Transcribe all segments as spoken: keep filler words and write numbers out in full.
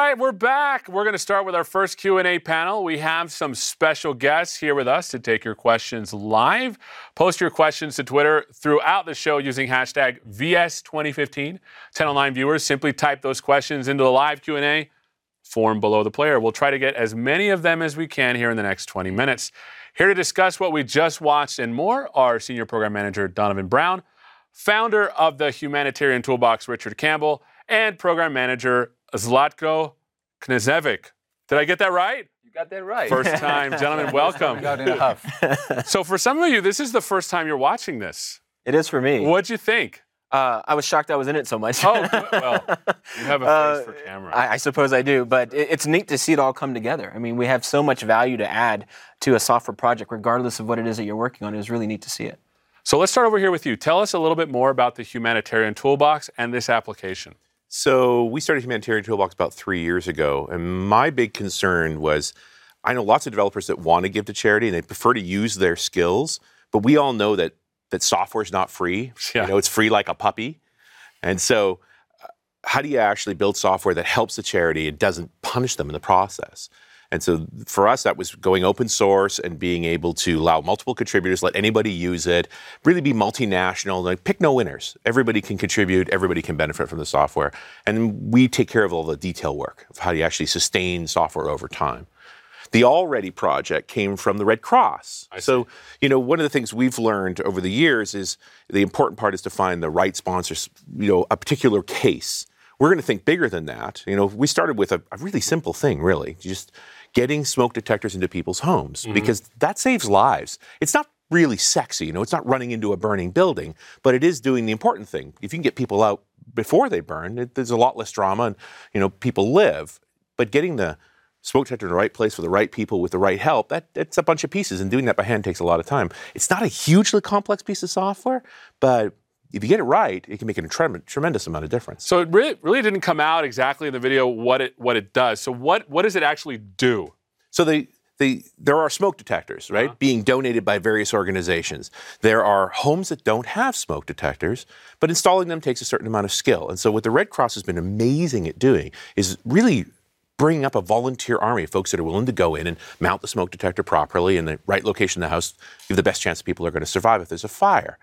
right, we're back. We're going to start with our first Q and A panel. We have some special guests here with us to take your questions live. Post your questions to Twitter throughout the show using hashtag V S twenty fifteen. Channel nine viewers, simply type those questions into the live Q and A form below the player. We'll try to get as many of them as we can here in the next twenty minutes. Here to discuss what we just watched and more are Senior Program Manager Donovan Brown, founder of the Humanitarian Toolbox Richard Campbell, and Program Manager Zlatko Knežević. Did I get that right? You got that right. First time. Gentlemen, welcome. Got in a huff. So for some of you, this is the first time you're watching this. It is for me. What'd you think? Uh, I was shocked I was in it so much. Oh, well, you have a face Uh, for camera. I, I suppose I do, but it, it's neat to see it all come together. I mean, we have so much value to add to a software project, regardless of what it is that you're working on. It was really neat to see it. So let's start over here with you. Tell us a little bit more about the Humanitarian Toolbox and this application. So we started Humanitarian Toolbox about three years ago, and my big concern was, I know lots of developers that want to give to charity and they prefer to use their skills, but we all know that that software is not free. Yeah. You know, it's free like a puppy. And so uh, how do you actually build software that helps the charity and doesn't punish them in the process? And so for us, that was going open source and being able to allow multiple contributors, let anybody use it, really be multinational, like pick no winners. Everybody can contribute, everybody can benefit from the software. And we take care of all the detail work of how you actually sustain software over time. The Already project came from the Red Cross. So, you know, one of the things we've learned over the years is the important part is to find the right sponsors, you know, a particular case. We're going to think bigger than that. You know, we started with a, a really simple thing, really, just getting smoke detectors into people's homes, mm-hmm. because that saves lives. It's not really sexy, you know, it's not running into a burning building, but it is doing the important thing. If you can get people out before they burn, it, there's a lot less drama and, you know, people live. But getting the smoke detector in the right place for the right people with the right help, that it's a bunch of pieces, and doing that by hand takes a lot of time. It's not a hugely complex piece of software, but if you get it right, it can make a trem- tremendous amount of difference. So it really, really didn't come out exactly in the video what it what it does. So what what does it actually do? So they, they, there are smoke detectors, right, uh-huh. being donated by various organizations. There are homes that don't have smoke detectors, but installing them takes a certain amount of skill. And so what the Red Cross has been amazing at doing is really bringing up a volunteer army of folks that are willing to go in and mount the smoke detector properly in the right location in the house, give the best chance people are going to survive if there's a fire.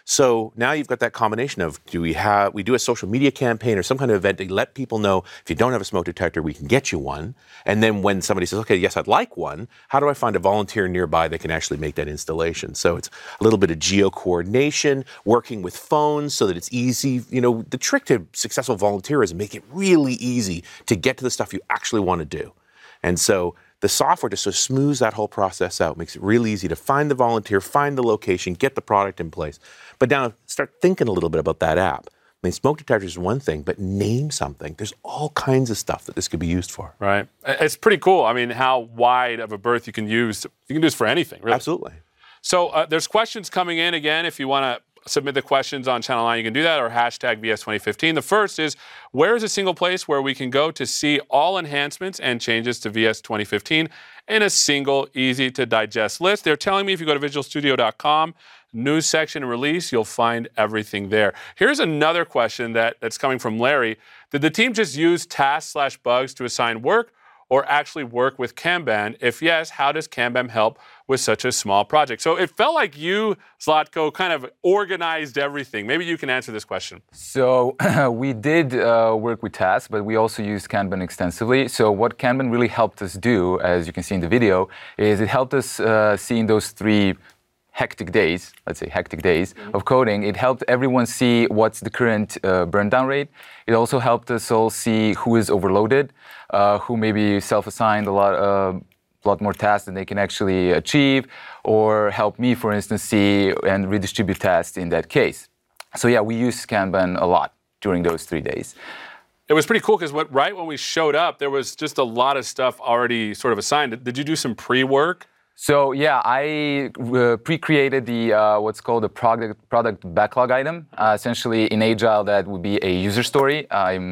So now you've got that combination of, do we have, we do a social media campaign or some kind of event to let people know, if you don't have a smoke detector, we can get you one. And then when somebody says, okay, yes, I'd like one, how do I find a volunteer nearby that can actually make that installation? So it's a little bit of geo-coordination, working with phones so that it's easy. You know, the trick to successful volunteerism, make it really easy to get to the stuff you actually want to do. And so the software just sort of smooths that whole process out, makes it really easy to find the volunteer, find the location, get the product in place. But now start thinking a little bit about that app. I mean, smoke detectors is one thing, but name something. There's all kinds of stuff that this could be used for. Right. It's pretty cool. I mean, how wide of a berth you can use. You can do this for anything, really. Absolutely. So uh, there's questions coming in again. If you want to submit the questions on Channel nine, you can do that, or hashtag V S twenty fifteen. The first is, where is a single place where we can go to see all enhancements and changes to V S twenty fifteen in a single, easy-to-digest list? They're telling me if you go to Visual Studio dot com, news section and release, you'll find everything there. Here's another question that, that's coming from Larry. Did the team just use tasks slash bugs to assign work, or actually work with Kanban? If yes, how does Kanban help with such a small project? So it felt like you, Zlatko, kind of organized everything. Maybe you can answer this question. So we did uh, work with tasks, but we also used Kanban extensively. So what Kanban really helped us do, as you can see in the video, is it helped us uh, see in those three hectic days, let's say hectic days mm-hmm. of coding, it helped everyone see what's the current uh, burn down rate. It also helped us all see who is overloaded, uh, who maybe self-assigned a lot, uh, lot more tasks than they can actually achieve, or help me, for instance, see and redistribute tasks in that case. So yeah, we used Kanban a lot during those three days. It was pretty cool because what, right when we showed up, there was just a lot of stuff already sort of assigned. Did you do some pre-work? So yeah, I uh, pre-created the uh, what's called a product product backlog item. Uh, essentially, in Agile, that would be a user story. I'm uh,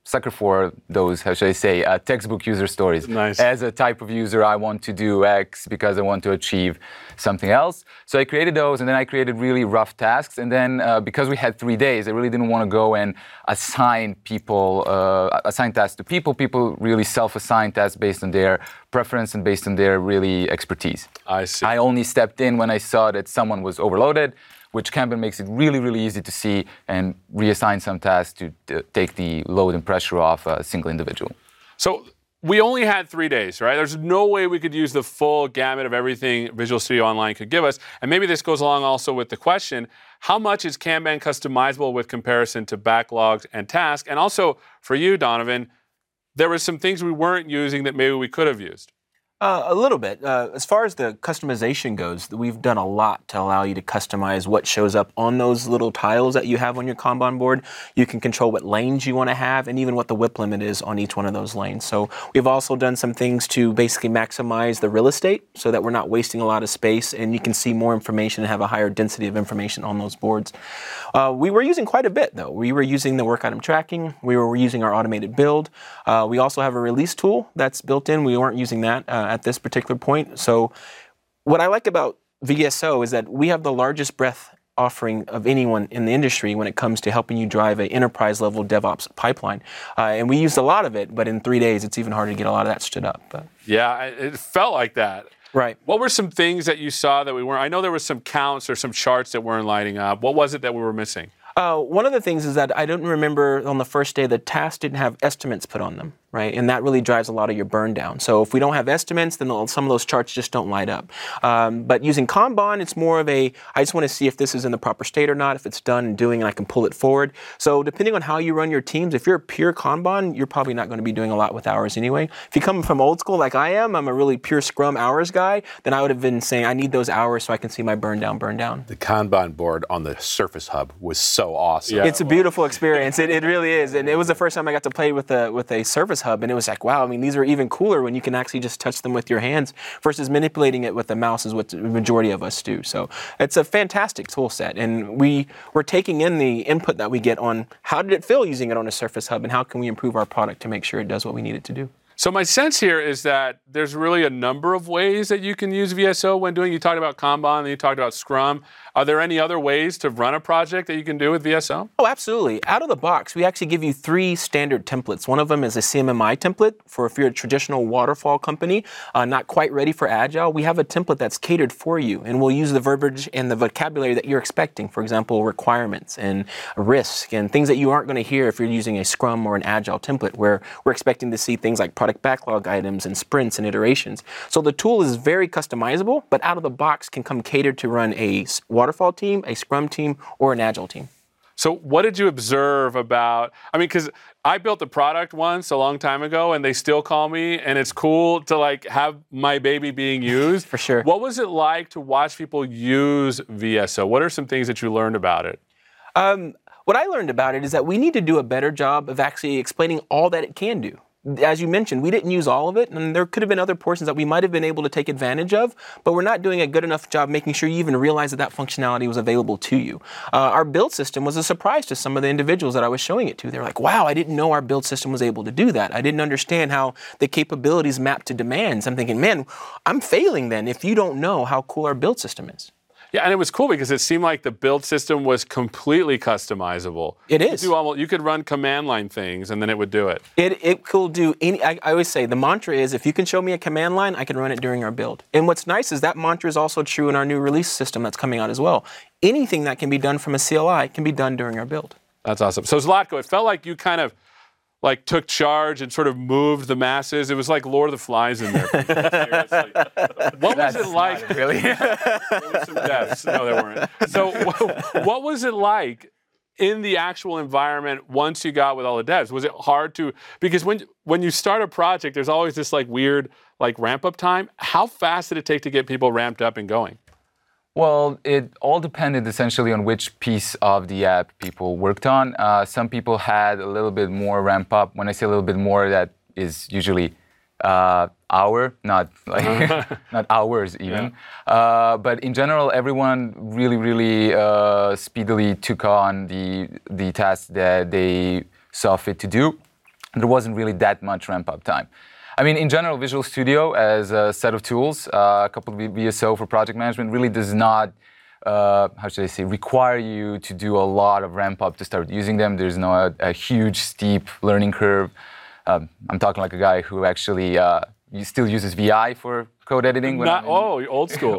sucker for those, how should I say, uh, textbook user stories. Nice. As a type of user, I want to do X because I want to achieve something else. So I created those, and then I created really rough tasks. And then uh, because we had three days, I really didn't want to go and assign people, uh, assign tasks to people. People really self-assign tasks based on their preference and based on their really expertise. I see. I only stepped in when I saw that someone was overloaded, which Kanban makes it really, really easy to see and reassign some tasks to, to take the load and pressure off a single individual. So we only had three days, right? There's no way we could use the full gamut of everything Visual Studio Online could give us. And maybe this goes along also with the question, how much is Kanban customizable with comparison to backlogs and tasks? And also for you, Donovan, there were some things we weren't using that maybe we could have used. Uh, a little bit. Uh, as far as the customization goes, we've done a lot to allow you to customize what shows up on those little tiles that you have on your Kanban board. You can control what lanes you want to have and even what the whip limit is on each one of those lanes. So we've also done some things to basically maximize the real estate so that we're not wasting a lot of space and you can see more information and have a higher density of information on those boards. Uh, we were using quite a bit, though. We were using the work item tracking. We were using our automated build. Uh, we also have a release tool that's built in. We weren't using that uh, at this particular point. So what I like about V S O is that we have the largest breadth offering of anyone in the industry when it comes to helping you drive an enterprise level DevOps pipeline. Uh, and we used a lot of it, but in three days, it's even harder to get a lot of that stood up. But. Yeah, it felt like that. Right. What were some things that you saw that we weren't? I know there was some counts or some charts that weren't lighting up. What was it that we were missing? Uh, one of the things is that I don't remember on the first day the tasks didn't have estimates put on them, right? And that really drives a lot of your burn down. So if we don't have estimates, then some of those charts just don't light up. Um, but using Kanban, it's more of a, I just want to see if this is in the proper state or not, if it's done and doing and I can pull it forward. So depending on how you run your teams, if you're a pure Kanban, you're probably not going to be doing a lot with hours anyway. If you come from old school like I am, I'm a really pure Scrum hours guy, then I would have been saying I need those hours so I can see my burn down, burn down. The Kanban board on the Surface Hub was so awesome. Yeah. It's a beautiful experience. It, it really is. And it was the first time I got to play with a, with a Surface Hub, and it was like, wow, I mean, these are even cooler when you can actually just touch them with your hands versus manipulating it with the mouse is what the majority of us do. So it's a fantastic tool set. And we, we're taking in the input that we get on how did it feel using it on a Surface Hub and how can we improve our product to make sure it does what we need it to do. So my sense here is that there's really a number of ways that you can use V S O when doing, you talked about Kanban, and you talked about Scrum. Are there any other ways to run a project that you can do with V S O? Oh, absolutely. Out of the box, we actually give you three standard templates. One of them is a C M M I template for if you're a traditional waterfall company, uh, not quite ready for Agile. We have a template that's catered for you, and we'll use the verbiage and the vocabulary that you're expecting. For example, requirements and risk and things that you aren't going to hear if you're using a Scrum or an Agile template, where we're expecting to see things like product backlog items and sprints and iterations. So the tool is very customizable, but out of the box can come catered to run a waterfall team, a Scrum team, or an Agile team. So what did you observe about, I mean, because I built the product once a long time ago and they still call me and it's cool to like have my baby being used. For sure. What was it like to watch people use V S O? What are some things that you learned about it? Um, what I learned about it is that we need to do a better job of actually explaining all that it can do. As you mentioned, we didn't use all of it, and there could have been other portions that we might have been able to take advantage of, but we're not doing a good enough job making sure you even realize that that functionality was available to you. Uh, our build system was a surprise to some of the individuals that I was showing it to. They were like, wow, I didn't know our build system was able to do that. I didn't understand how the capabilities map to demands. I'm thinking, man, I'm failing then if you don't know how cool our build system is. Yeah, and it was cool because it seemed like the build system was completely customizable. It You is. could, do almost, you could run command line things and then it would do it. It it could do any. I, I always say the mantra is if you can show me a command line, I can run it during our build. And what's nice is that mantra is also true in our new release system that's coming out as well. Anything that can be done from a C L I can be done during our build. That's awesome. So Zlatko, it felt like you kind of like took charge and sort of moved the masses. It was like Lord of the Flies in there. Seriously. What was it like? Really? There were some deaths. No, there weren't. So what was it like in the actual environment once you got with all the devs? Was it hard to, because when when you start a project, there's always this like weird like ramp up time. How fast did it take to get people ramped up and going? Well, it all depended essentially on which piece of the app people worked on. Uh, some people had a little bit more ramp up. When I say a little bit more, that is usually uh, hour, not like not hours even. Yeah. Uh, but in general, everyone really, really uh, speedily took on the the tasks that they saw fit to do. there wasn't really that much ramp-up time. I mean, in general, Visual Studio as a set of tools, uh, coupled with V S O for project management, really does not, uh, how should I say, require you to do a lot of ramp-up to start using them. There's no a, a huge, steep learning curve. Um, I'm talking like a guy who actually uh, still uses V I for code editing. When Not, I'm in- oh, you're old school.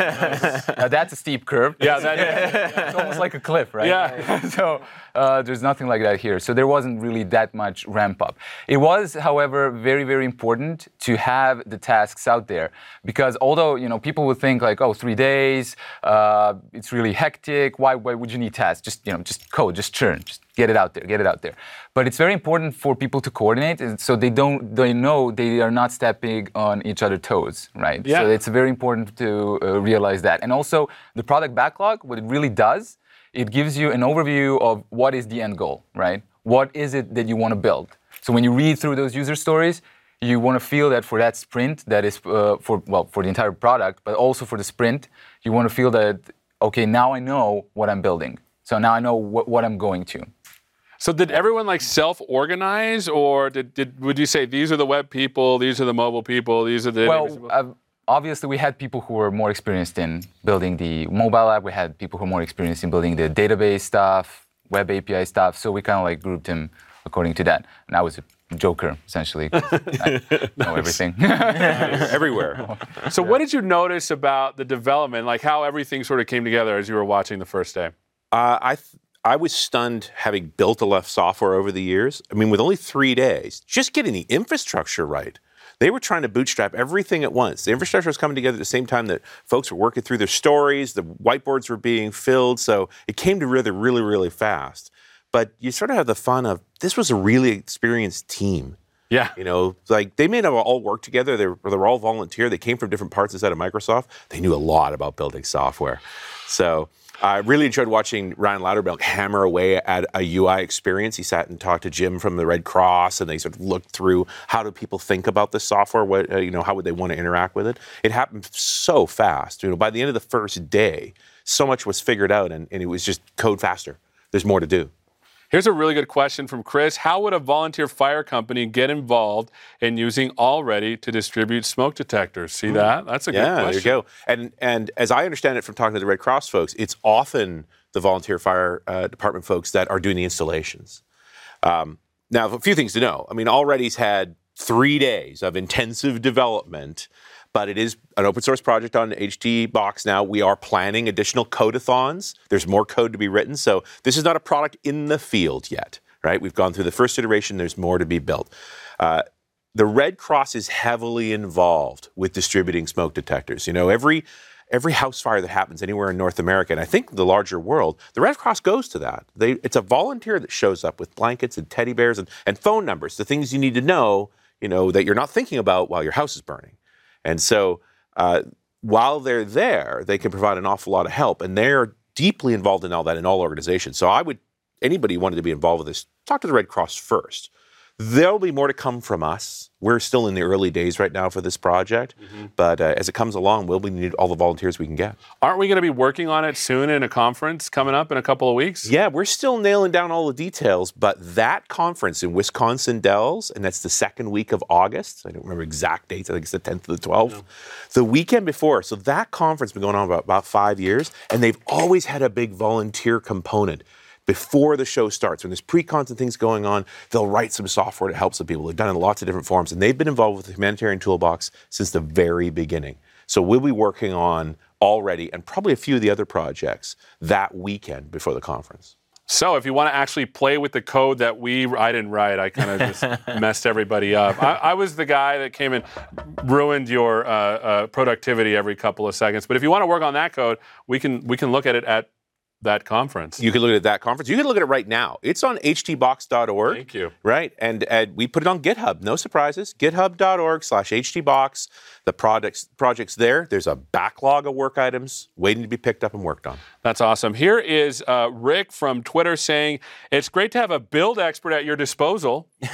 Now, that's a steep curve. yeah, that, yeah. It's almost like a cliff, right? Yeah. So uh, there's nothing like that here. So there wasn't really that much ramp up. It was, however, very, very important to have the tasks out there, because although, you know, people would think like, oh, three days, uh, it's really hectic. Why, why would you need tasks? Just, you know, just code, just churn, just get it out there, get it out there. But it's very important for people to coordinate, and so they don't, they know they are not stepping on each other's toes, right? Yeah. So it's very important to uh, realize that. And also the product backlog, what it really does, it gives you an overview of what is the end goal, right? What is it that you want to build? So when you read through those user stories, you want to feel that for that sprint, that is uh, for, well, for the entire product, but also for the sprint, you want to feel that, okay, now I know what I'm building. So now I know what, what I'm going to. So did everyone like self-organize, or did, did would you say these are the web people, these are the mobile people, these are the... Well, uh, obviously we had people who were more experienced in building the mobile app. We had people who were more experienced in building the database stuff, web A P I stuff. So we kind of like grouped them according to that. And I was a joker, essentially. I know everything. Everywhere. So what did you notice about the development, like how everything sort of came together as you were watching the first day? Uh, I th- I was stunned, having built enough software over the years. I mean, with only three days, just getting the infrastructure right. They were trying to bootstrap everything at once. The infrastructure was coming together at the same time that folks were working through their stories, the whiteboards were being filled, so it came together really, really fast. But you sort of have the fun of, this was a really experienced team. Yeah. You know, like they may have all worked together. They were, they were all volunteer. They came from different parts inside of Microsoft. They knew a lot about building software. So I really enjoyed watching Ryan Lauterbach hammer away at a U I experience. He sat and talked to Jim from the Red Cross, and they sort of looked through how do people think about this software. What uh, you know, how would they want to interact with it? It happened so fast. You know, by the end of the first day, so much was figured out, and, and it was just code faster. There's more to do. Here's a really good question from Chris. How would a volunteer fire company get involved in using Already to distribute smoke detectors? See that? That's a yeah, good question. there you go. And and as I understand it from talking to the Red Cross folks, it's often the volunteer fire uh, department folks that are doing the installations. Um, now, a few things to know. I mean, Already's had three days of intensive development, but it is an open source project on H T Box now. We are planning additional codeathons. There's more code to be written. So this is not a product in the field yet, right? We've gone through the first iteration. There's more to be built. Uh, the Red Cross is heavily involved with distributing smoke detectors. You know, every every house fire that happens anywhere in North America, and I think the larger world, the Red Cross goes to that. They, it's a volunteer that shows up with blankets and teddy bears and, and phone numbers, the things you need to know, you know, that you're not thinking about while your house is burning. And so uh, while they're there, they can provide an awful lot of help. And they're deeply involved in all that in all organizations. So I would, anybody who wanted to be involved with this, talk to the Red Cross first. There'll be more to come from us. We're still in the early days right now for this project. Mm-hmm. But uh, as it comes along, we'll need all the volunteers we can get. Aren't we going to be working on it soon in a conference coming up in a couple of weeks? Yeah, we're still nailing down all the details. But that conference in Wisconsin Dells, and that's the second week of August. I don't remember exact dates. I think it's the tenth to the twelfth. No. The weekend before. So that conference has been going on about, about five years. And they've always had a big volunteer component. Before the show starts, when there's pre-cons and things going on, they'll write some software to help some people. They've done it in lots of different forms, and they've been involved with the Humanitarian Toolbox since the very beginning. So we'll be working on Already, and probably a few of the other projects that weekend before the conference. So if you want to actually play with the code that we, I didn't write, I kind of just messed everybody up. I, I was the guy that came and ruined your uh, uh, productivity every couple of seconds. But if you want to work on that code, we can we can look at it at that conference. You can look at that conference. You can look at it right now. It's on h t box dot org. Thank you. Right? And, and we put it on GitHub. No surprises. github.org slash htbox. The project's, project's there. There's a backlog of work items waiting to be picked up and worked on. That's awesome. Here is uh, Rick from Twitter saying, it's great to have a build expert at your disposal. You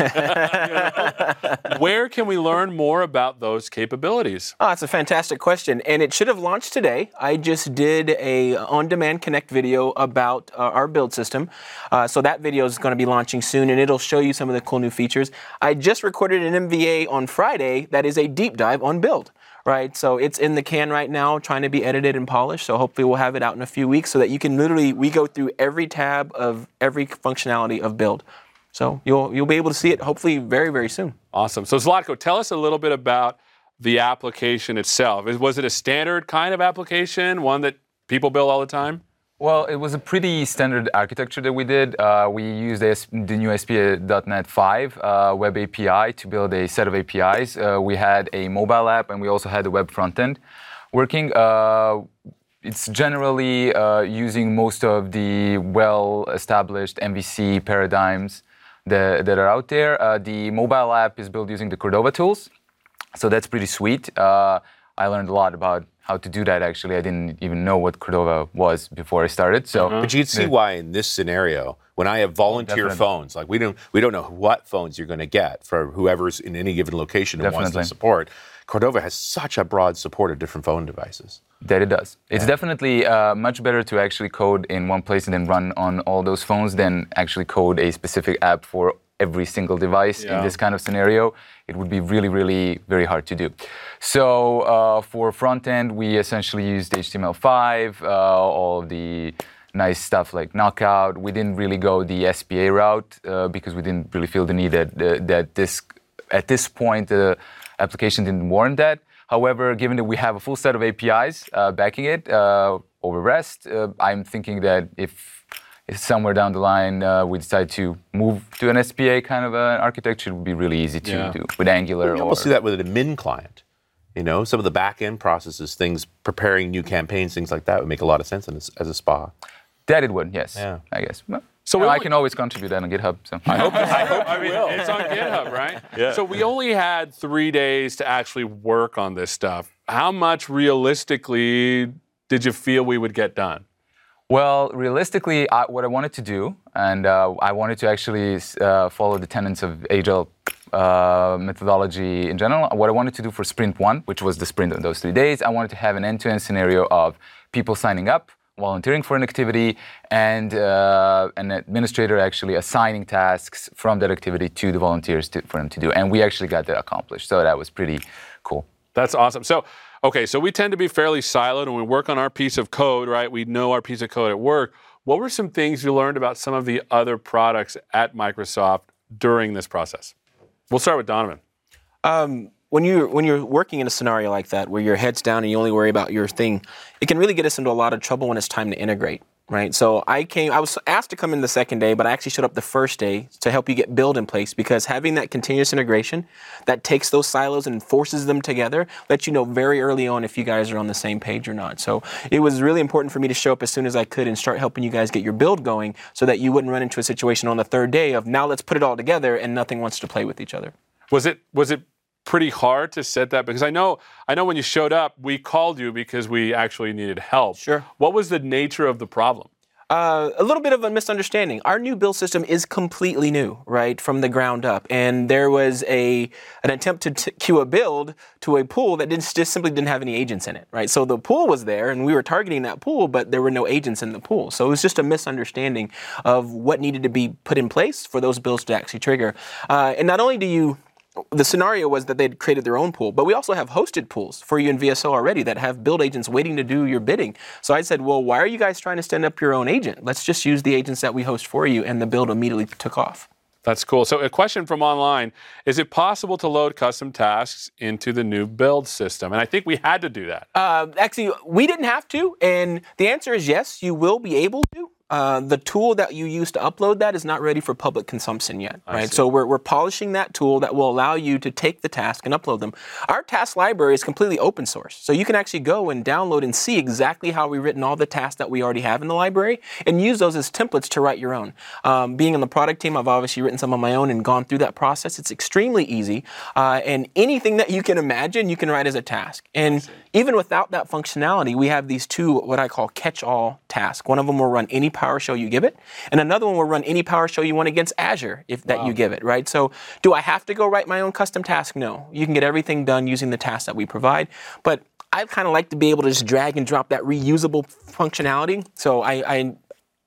know, where can we learn more about those capabilities? Oh, that's a fantastic question. And it should have launched today. I just did a on-demand Connect video video about uh, our build system. Uh, so that video is going to be launching soon, and it'll show you some of the cool new features. I just recorded an M V A on Friday that is a deep dive on build. Right, so it's in the can right now, trying to be edited and polished. So hopefully we'll have it out in a few weeks, so that you can literally we go through every tab of every functionality of build. So you'll you'll be able to see it hopefully very very soon. Awesome. So Zlatko, tell us a little bit about the application itself. Was it a standard kind of application, one that people build all the time? Well, it was a pretty standard architecture that we did. Uh, we used the, the new A S P A dot net five uh, web A P I to build a set of A P Is. Uh, we had a mobile app, and we also had the web front end working. Uh, it's generally uh, using most of the well-established M V C paradigms that, that are out there. Uh, the mobile app is built using the Cordova tools, so that's pretty sweet. Uh, I learned a lot about how to do that, actually. I didn't even know what Cordova was before I started. So, But you can see why in this scenario, when I have volunteer Definitely. phones, like we don't we don't know what phones you're going to get for whoever's in any given location and wants to Definitely. support. Cordova has such a broad support of different phone devices. that it does. It's definitely uh, much better to actually code in one place and then run on all those phones than actually code a specific app for every single device. Yeah. In this kind of scenario, it would be really, really very hard to do. So uh, for front end, we essentially used H T M L five, uh, all of the nice stuff like Knockout. We didn't really go the S P A route uh, because we didn't really feel the need that, uh, that this, at this point, the application didn't warrant that. However, given that we have a full set of A P Is uh, backing it uh, over REST, uh, I'm thinking that if, if somewhere down the line uh, we decide to move to an S P A kind of an architecture, it would be really easy to Yeah. do with Angular. You or almost see that with a Min client. You know, some of the back-end processes, things, preparing new campaigns, things like that would make a lot of sense as, as a spa. That it would, yes, Yeah. I guess. Well, So you know, we I only- can always contribute that on GitHub. So I hope. I mean, it's on GitHub, right? Yeah. So we only had three days to actually work on this stuff. How much realistically did you feel we would get done? Well, realistically, I, what I wanted to do, and uh, I wanted to actually uh, follow the tenets of Agile uh, methodology in general. What I wanted to do for sprint one, which was the sprint of those three days, I wanted to have an end-to-end scenario of people signing up, volunteering for an activity, and uh, an administrator actually assigning tasks from that activity to the volunteers to, for them to do. And we actually got that accomplished, so that was pretty cool. That's awesome. So, okay, so we tend to be fairly siloed when we work on our piece of code, right? We know our piece of code at work. What were some things you learned about some of the other products at Microsoft during this process? We'll start with Donovan. Um, when you're when you're working in a scenario like that, where your head's down and you only worry about your thing, it can really get us into a lot of trouble when it's time to integrate. Right, so I came. I was asked to come in the second day, but I actually showed up the first day to help you get build in place, because having that continuous integration that takes those silos and forces them together lets you know very early on if you guys are on the same page or not. So it was really important for me to show up as soon as I could and start helping you guys get your build going, so that you wouldn't run into a situation on the third day of now let's put it all together and nothing wants to play with each other. Was it was it pretty hard to set that? Because I know I know when you showed up, we called you because we actually needed help. Sure. What was the nature of the problem? Uh, a little bit of a misunderstanding. Our new build system is completely new, right, from the ground up. And there was a an attempt to t- queue a build to a pool that didn't, just simply didn't have any agents in it, right? So the pool was there, and we were targeting that pool, but there were no agents in the pool. So it was just a misunderstanding of what needed to be put in place for those builds to actually trigger. Uh, and not only do you The scenario was that they'd created their own pool, but we also have hosted pools for you in V S O already that have build agents waiting to do your bidding. So I said, well, why are you guys trying to stand up your own agent? Let's just use the agents that we host for you, and the build immediately took off. That's cool. So a question from online, is it possible to load custom tasks into the new build system? And I think we had to do that. Uh, actually, we didn't have to, and the answer is yes, you will be able to. Uh, the tool that you use to upload that is not ready for public consumption yet, right? So we're, we're polishing that tool that will allow you to take the task and upload them. Our task library is completely open source, so you can actually go and download and see exactly how we've written all the tasks that we already have in the library and use those as templates to write your own. Um, being on the product team, I've obviously written some of my own and gone through that process. It's extremely easy, uh, and anything that you can imagine, you can write as a task. And even without that functionality, we have these two, what I call catch-all tasks. One of them will run any PowerShell you give it, and another one will run any PowerShell you want against Azure if that wow. you give it, right? So do I have to go write my own custom task? No. You can get everything done using the tasks that we provide, but I kind of like to be able to just drag and drop that reusable functionality. So I, I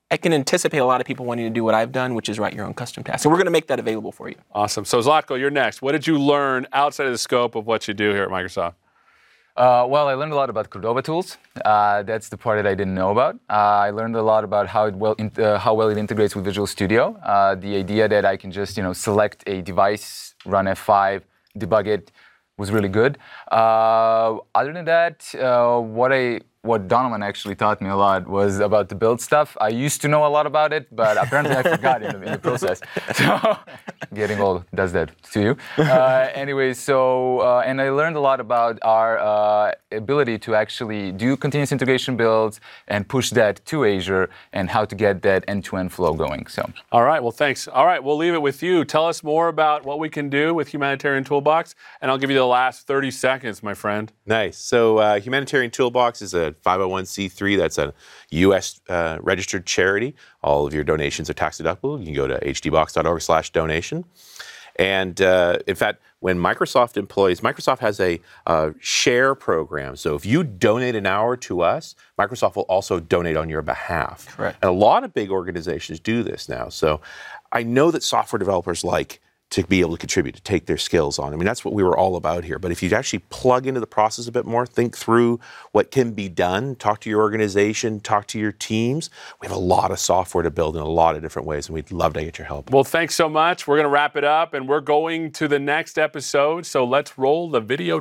I can anticipate a lot of people wanting to do what I've done, which is write your own custom tasks. And we're going to make that available for you. Awesome. So Zlatko, you're next. What did you learn outside of the scope of what you do here at Microsoft? Uh, well, I learned a lot about Cordova tools. Uh, that's the part that I didn't know about. Uh, I learned a lot about how it well in, uh, how well it integrates with Visual Studio. Uh, the idea that I can just you know select a device, run F five, debug it, was really good. Uh, other than that, uh, what I what Donovan actually taught me a lot was about the build stuff. I used to know a lot about it, but apparently I forgot in the, in the process. So getting old does that to you. Uh, anyway, so uh, and I learned a lot about our uh, ability to actually do continuous integration builds and push that to Azure and how to get that end-to-end flow going. So. All right. Well, thanks. All right. We'll leave it with you. Tell us more about what we can do with Humanitarian Toolbox, and I'll give you the last thirty seconds, my friend. Nice. So uh, Humanitarian Toolbox is a five oh one c three. That's a U S uh, registered charity. All of your donations are tax deductible. You can go to hdbox.org slash donation. And uh, in fact, when Microsoft employs, Microsoft has a uh, share program. So if you donate an hour to us, Microsoft will also donate on your behalf. Correct. And a lot of big organizations do this now. So I know that software developers like to be able to contribute, to take their skills on. I mean, that's what we were all about here. But if you actually plug into the process a bit more, think through what can be done, talk to your organization, talk to your teams. We have a lot of software to build in a lot of different ways, and we'd love to get your help. Well, thanks so much. We're going to wrap it up, and we're going to the next episode. So let's roll the video